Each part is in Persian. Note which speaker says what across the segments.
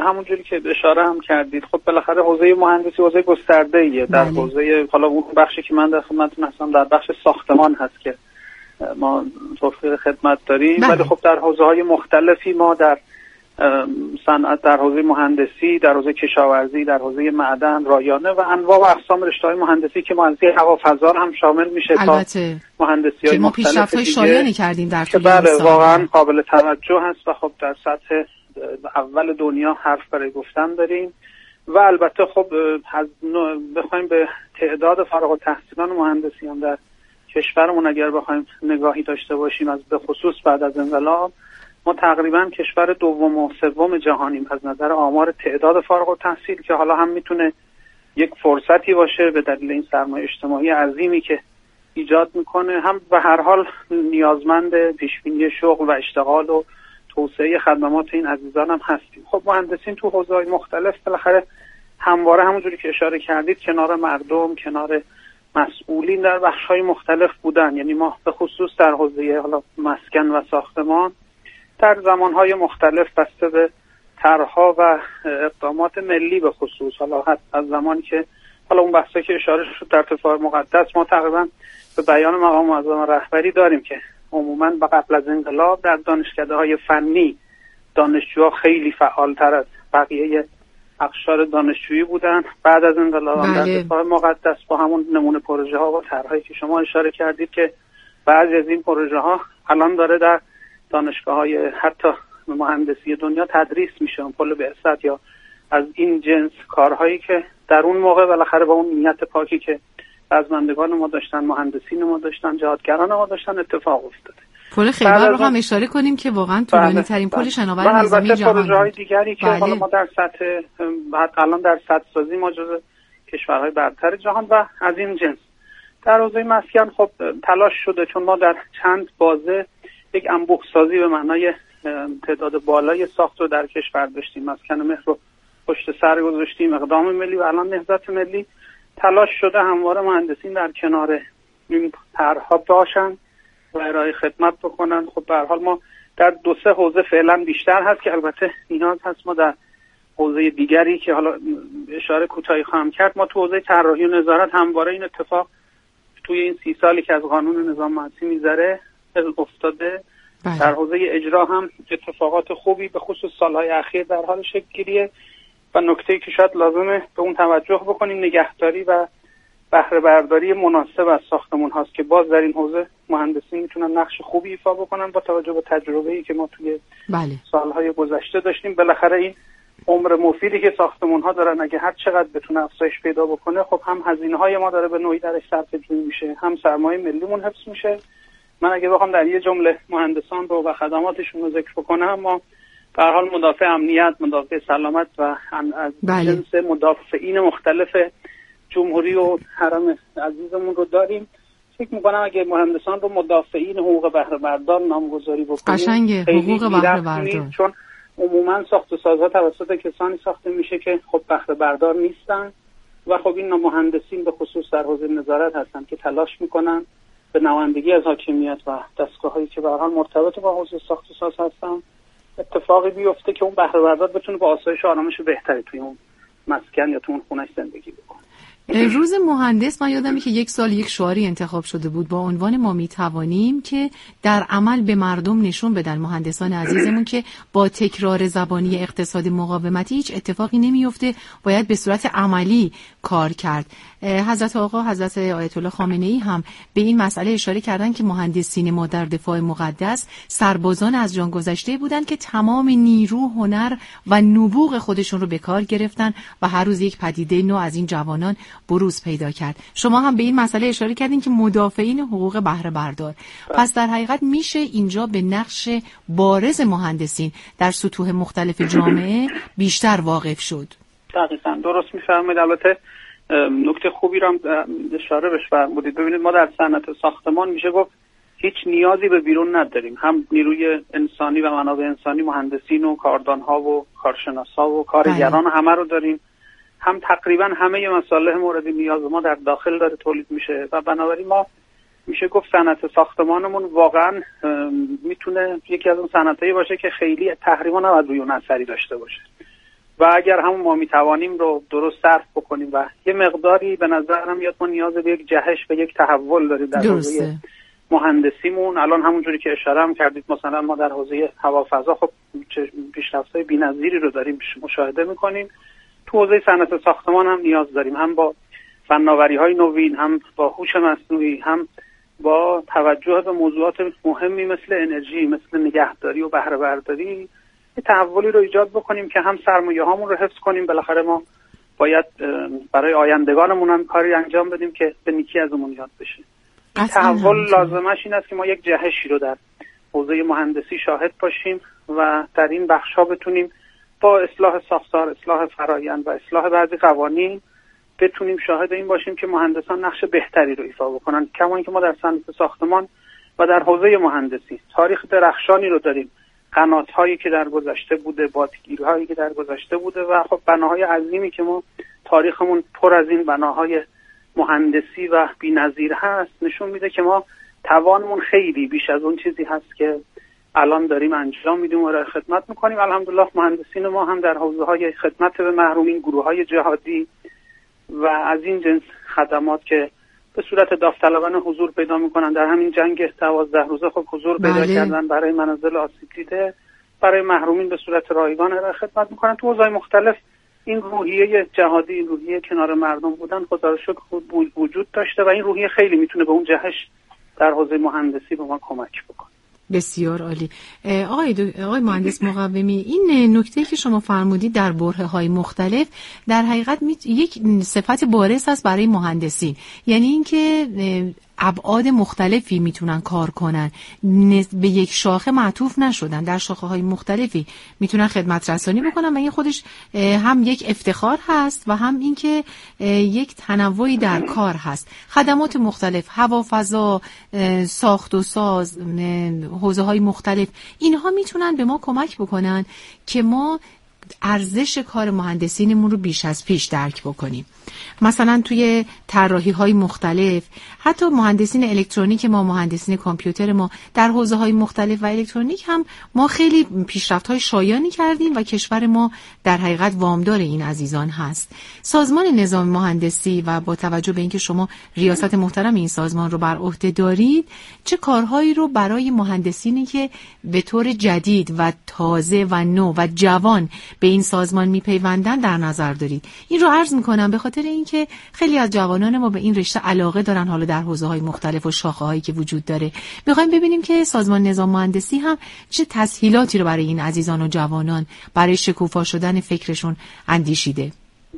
Speaker 1: همونجوری که اشاره هم کردید، خب بالاخره حوزه مهندسی حوزه گسترده‌ایه. در حوزه حالا اون بخشی که من در خدمتتون هستم در بخش ساختمان هست که ما توفیق خدمت داریم، ولی خب در حوزه‌های مختلفی ما در صنعت، در حوزه مهندسی، در حوزه کشاورزی، در حوزه معدن، رایانه و انواع و اقسام رشته‌های مهندسی که مهندسی هوافضا هم شامل میشه تا مهندسی‌های
Speaker 2: ما
Speaker 1: مختلف
Speaker 2: پیشرفت‌های شایانی کردیم در طول
Speaker 1: بله واقعا قابل توجه هست و خب در سطح اول دنیا حرف برای گفتن داریم. و البته خب بخوایم به تعداد فارغ التحصیلان مهندسی هم در کشورمون اگر بخوایم نگاهی داشته باشیم، از به خصوص بعد از انقلاب ما تقریبا کشور دوم و سوم جهانیم از نظر آمار تعداد فارغ التحصیل، که حالا هم میتونه یک فرصتی باشه به دلیل این سرمایه اجتماعی عظیمی که ایجاد میکنه، هم به هر حال نیازمند پیشبینی شغل و اشتغال و توسعه خدمات این عزیزان هم هستیم. خب مهندسین تو حوزه‌های مختلف بالاخره همواره همونجوری که اشاره کردید کنار مردم، کنار مسئولین در بخش‌های مختلف بودن. یعنی ما به خصوص در حوزه حالا مسکن و ساختمان در زمانهای مختلف بسته به طرح‌ها و اقدامات ملی به خصوص، حالا از زمانی که حالا اون بحثی که اشاره شد در اتفاق مقدس، ما تقریبا به بیان مقام معظم رهبری داریم که عموماً با قبل از انقلاب در دانشکده‌های فنی دانشجوها خیلی فعال‌تر از بقیه اقشار دانشجویی بودن. بعد از انقلاب در اتفاق مقدس با همون نمونه پروژه‌ها و طرح‌هایی که شما اشاره کردید که بعضی از این پروژه‌ها الان داره در دانشگاه‌های حتی مهندسی دنیا تدریس میشه، پل بعثت یا از این جنس کارهایی که در اون موقع بالاخره با اون نیت پاکی که رزمندگان ما داشتن، مهندسین ما داشتن، جهادگران ما داشتن اتفاق افتاده.
Speaker 2: پل خیبر رو هم اشاره کنیم که واقعا طولانی ترین پل شناور نظامی جهان.
Speaker 1: و پروژه‌های دیگری که حالا ما در سطح الان در سطح سازی ما جزو کشورهای برتر جهان و از این جنس. در حوزه مسکن خب تلاش شده، چون ما در چند بازه یک انبوه سازی به معنای تعداد بالای ساخت رو در کشور داشتیم. مسکن مهر رو پشت سر گذاشتیم، اقدام ملی و الان نهضت ملی. تلاش شده همواره مهندسین در کنار این طرح‌ها باشن و ارائه خدمت بکنن. خب به هر حال ما در 2-3 حوزه فعلا بیشتر هست که البته نیاز هست ما در حوزه دیگری که حالا اشاره کوتاهی خواهم کرد، ما تو حوزه طراحی و نظارت همواره این اتفاق توی این 30 سالی که از قانون نظام مهندسی میذاره افتاده. در حوزه اجرا هم اتفاقات خوبی به خصوص سالهای اخیر در حال شکل گیریه و نکته‌ای که شاید لازمه به اون توجه بکنیم نگهداری و بهره برداری مناسب از ساختمون هاست که باز در این حوزه مهندسین میتونن نقش خوبی ایفا بکنن با توجه به تجربه‌ای که ما توی سالهای گذشته داشتیم. بالاخره این عمر مفیدی که ساختمون ها دارن اگه هر چقدر بتونه افزایش پیدا بکنه، خب هم هزینه‌های ما داره به نوعی درش صرفه‌جویی میشه، هم سرمایه ملیمون حفظ میشه. من اگه بخوام در یه جمله مهندسان رو و خدماتشون رو ذکر بکنم، ما به هر حال مدافع امنیت، مدافع سلامت و از جنس مدافعین مختلف جمهوری و حرم عزیزمون رو داریم. فکر میکنم اگه مهندسان رو مدافعین حقوق بهره بردار نامگذاری بکنیم
Speaker 2: قشنگه، حقوق بهره بردار،
Speaker 1: چون عموما ساخت و سازها توسط کسانی ساخته میشه که خب بهره بردار نیستن و خب این مهندسین به خصوص در حوزه نظارت هستن که تلاش میکنن به نمایندگی از حاکمیت و دستگاه‌هایی که به هر حال مرتبط با حوزه ساخت و ساز هستن اتفاقی بیفته که اون بهره بردار بتونه با آسایش و آرامش بهتری توی اون مسکن یا توی اون خونه‌اش زندگی بکنه.
Speaker 2: روز مهندس من یادمه که یک سال یک شعاری انتخاب شده بود با عنوان ما میتوانیم که در عمل به مردم نشون بدن، مهندسان عزیزمون، که با تکرار زبانی اقتصاد مقاومتی هیچ اتفاقی نمیفته، باید به صورت عملی کار کرد. حضرت آقا حضرت آیت الله خامنه‌ای هم به این مسئله اشاره کردن که مهندسین ما در دفاع مقدس سربازان از جان گذشته بودند که تمام نیرو، هنر و نبوغ خودشون رو به کار گرفتن و هر روز یک پدیده نو از این جوانان بروز پیدا کرد. شما هم به این مسئله اشاره کردین که مدافعین حقوق بهره بردار. پس در حقیقت میشه اینجا به نقش بارز مهندسین در سطوح مختلف جامعه بیشتر واقف شد.
Speaker 1: دقیقاً درست می‌فرمایید. البته نکته خوبی رو هم اشاره بهش فرمودید. ببینید ما در صنعت ساختمان میشه گفت هیچ نیازی به بیرون نداریم. هم نیروی انسانی و منابع انسانی، مهندسین و کاردان‌ها و کارشناسا و کارگران همه رو داریم، هم تقریبا همه مصالح مورد نیاز ما در داخل داره تولید میشه و بنابراین ما میشه گفت صنعت ساختمانمون واقعا میتونه یکی از اون صنعتایی باشه که خیلی تحریما نباید روی اون اثری داشته باشه و اگر همون ما میتوانیم رو درست صرف بکنیم و یه مقداری به نظرم میاد ما نیاز به یک جهش و یک تحول داریم در حوزه مهندسیمون. الان همونجوری که اشاره هم کردید مثلا ما در حوزه هوافضا خب پیشرفت‌های بی‌نظیری رو داریم مشاهده می‌کنیم. تو حوزه صنعت ساختمان هم نیاز داریم، هم با فناوری‌های نوین، هم با هوش مصنوعی، هم با توجه به موضوعات مهمی مثل انرژی، مثل نگهداری و بهره برداری یه تحولی رو ایجاد بکنیم که هم سرمایه‌هامون رو حفظ کنیم. بالاخره ما باید برای آیندگانمون هم کاری انجام بدیم که به نیکی ازمون یاد بشه. این تحول لازمش این است که ما یک جهشی رو در حوزه مهندسی شاهد باشیم و در این بخش‌ها بتونیم با اصلاح ساختار، اصلاح فرآیند و اصلاح بعضی قوانین بتونیم شاهد این باشیم که مهندسان نقش بهتری رو ایفا بکنن. کما اینکه ما در صنعت ساختمان و در حوزه مهندسی تاریخ درخشانی رو داریم، قنات‌هایی که در گذشته بوده، بادگیری‌هایی که در گذشته بوده و خب بناهای عظیمی که ما تاریخمون پر از این بناهای مهندسی و بی‌نظیر هست نشون میده که ما توانمون خیلی بیش از اون چیزی هست که الان داریم انجام میدیم و ارائه خدمت میکنیم. الحمدلله مهندسین ما هم در حوزه‌های خدمت به محرومین، گروه‌های جهادی و از این جنس خدمات که به صورت داوطلبانه حضور پیدا میکنن در همین جنگ 12 روزه خب حضور پیدا کردن برای منازل آسیب دیده، برای محرومین به صورت رایگان ارائه خدمت میکنن. تو حوزه‌های مختلف این روحیه جهادی، این روحیه کنار مردم بودن خدا رو شکر وجود داشته و این روحیه خیلی میتونه به اون جهش در حوزه مهندسی به ما کمک بکنه.
Speaker 2: بسیار عالی. آقای مهندس مقومی، این نکته که شما فرمودید در برهه‌های مختلف در حقیقت یک صفت بارز است برای مهندسین، یعنی اینکه ابعاد مختلفی میتونن کار کنن، به یک شاخه معطوف نشدن، در شاخه‌های مختلفی میتونن خدمت رسانی بکنن و این خودش هم یک افتخار هست و هم اینکه یک تنوعی در کار هست. خدمات مختلف، هوافضا، ساخت و ساز، حوزه‌های مختلف، اینها میتونن به ما کمک بکنن که ما ارزش کار مهندسینمون رو بیش از پیش درک بکنیم. مثلا توی طراحی‌های مختلف، حتی مهندسین الکترونیک ما، مهندسین کامپیوتر ما، در حوزه‌های مختلف و الکترونیک هم ما خیلی پیشرفت‌های شایانی کردیم و کشور ما در حقیقت وامدار این عزیزان هست. سازمان نظام مهندسی و با توجه به اینکه شما ریاست محترم این سازمان رو بر عهده دارید، چه کارهایی رو برای مهندسینی که به طور جدید و تازه و نو و جوان به این سازمان میپیوندن در نظر دارید؟ این رو عرض میکنم به خاطر اینکه خیلی از جوانان ما به این رشته علاقه دارن، حالا در حوزه‌های مختلف و شاخه‌هایی که وجود داره. میخوایم ببینیم که سازمان نظام مهندسی هم چه تسهیلاتی رو برای این عزیزان و جوانان برای شکوفا شدن فکرشون اندیشیده.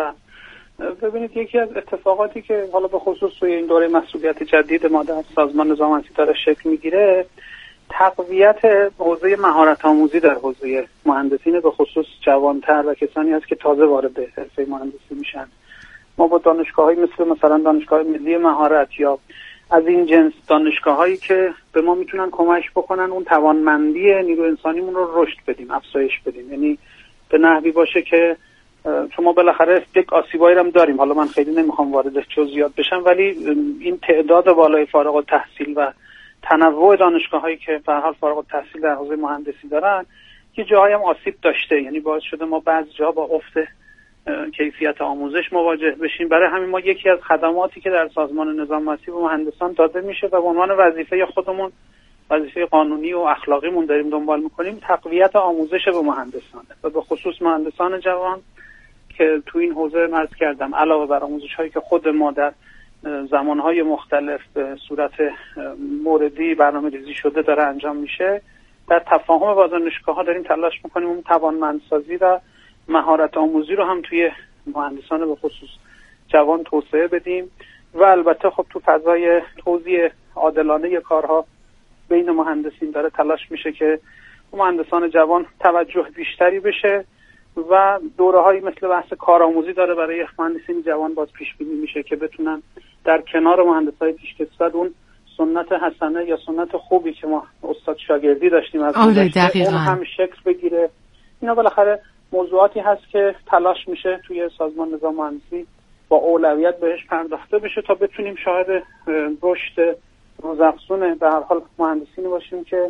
Speaker 1: ببینید، یکی از اتفاقاتی که حالا به خصوص توی این دوره مسئولیت جدید ما در سازمان نظام مهندسی داره شکل میگیره، تقویت حوزه مهارت آموزی در حوزه مهندسین به خصوص جوانتر و کسانی هست که تازه وارد حرفه مهندسی میشن. ما با دانشگاه‌های مثلا دانشگاه ملی مهارت یا از این جنس دانشگاه‌هایی که به ما میتونن کمک بکنن اون توانمندی نیرو انسانیمون رو رشد بدیم، افزایش بدیم، یعنی به نحوی باشه که شما بالاخره یک آسیبایی هم داریم. حالا من خیلی نمیخوام وارد جزئیات بشم، ولی این تعداد بالای فارغ التحصیل و تنوع دانشگاه‌هایی که به هر حال فارغ التحصیل در حوزه مهندسی دارن که جاهایی هم آسیب داشته، یعنی باعث شده ما بعضی جاها با افت کیفیت آموزش مواجه بشیم. برای همین ما یکی از خدماتی که در سازمان نظام مهندسی به مهندسان داده میشه و به عنوان وظیفه خودمون، وظیفه قانونی و اخلاقیمون داریم دنبال میکنیم، تقویت آموزش به مهندسان و به خصوص مهندسان جوان که تو این حوزه عرض کردم علاوه بر آموزش‌هایی که خود ما در زمانهای مختلف به صورت موردی برنامه‌ریزی شده داره انجام میشه، در تفاهم با دانشگاه‌ها داریم تلاش میکنیم اون توانمندسازی و مهارت آموزی رو هم توی مهندسان به خصوص جوان توسعه بدیم و البته خب تو فضای توزیع عادلانه کارها بین مهندسین داره تلاش میشه که مهندسان جوان توجه بیشتری بشه و دوره‌هایی مثل بحث کارآموزی داره برای مهندسین جوان باز پیش بینی میشه که بتونن در کنار مهندسای پیشکسوت اون سنت حسنه یا سنت خوبی که ما استاد شاگردی داشتیم از اون هم شکل بگیره. اینا بالاخره موضوعاتی هست که تلاش میشه توی سازمان نظام مهندسی با اولویت بهش پرداخته بشه تا بتونیم شاهد رشد روزافزون به هر حال مهندسینی باشیم که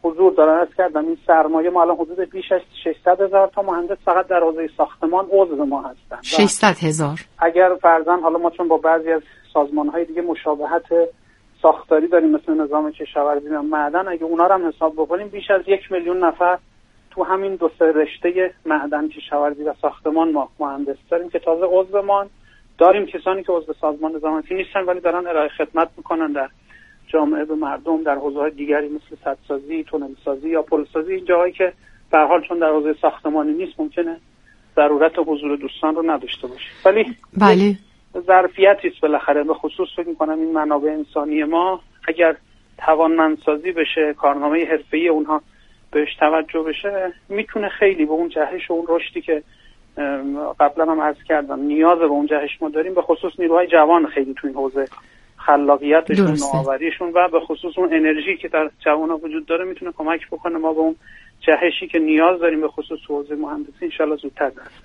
Speaker 1: حضور دارن. از کردم این سرمایه ما الان حدود بیش از 600,000 تا مهندس فقط در حوزه ساختمان عضو ما هستن.
Speaker 2: 600,000.
Speaker 1: اگر فرضاً حالا ما چون با بعضی از سازمان‌های دیگه مشابهت ساختاری داریم مثل نظام کشاورزی و معدن، اگه اونا رو هم حساب بکنیم بیش از 1,000,000 نفر تو همین دو سه رشته معدن، کشاورزی و ساختمان ما مهندس داریم که تازه عضومان داریم. کسانی که عضو سازمان نظامتی نیستن ولی دارن ارائه خدمت میکنن در جامعه به مردم در حوزه‌های دیگری مثل سدسازی، تونل سازی یا پل سازی. این جاهایی که به هر حال چون در حوزه ساختمانی نیست ممکنه ضرورت حضور دوستان رو نداشته باشه، ولی
Speaker 2: بله
Speaker 1: ظرفیتی است بالاخره. به خصوص فکر می‌کنم این منابع انسانی ما اگر توانمندسازی بشه، کارنامه حرفه‌ای اونها بهش توجه بشه، میتونه خیلی به اون جهش و اون رشدی که قبلا هم عرض کردم نیاز به اون جهش ما داریم، به خصوص نیروهای جوان خیلی تو این حوزه خلاقیتشون، نوآوریشون و به خصوص اون انرژی که در جوان‌ها وجود داره میتونه کمک بکنه ما به اون جهشی که نیاز داریم به خصوص حوزه مهندسی ان شاء الله زودتر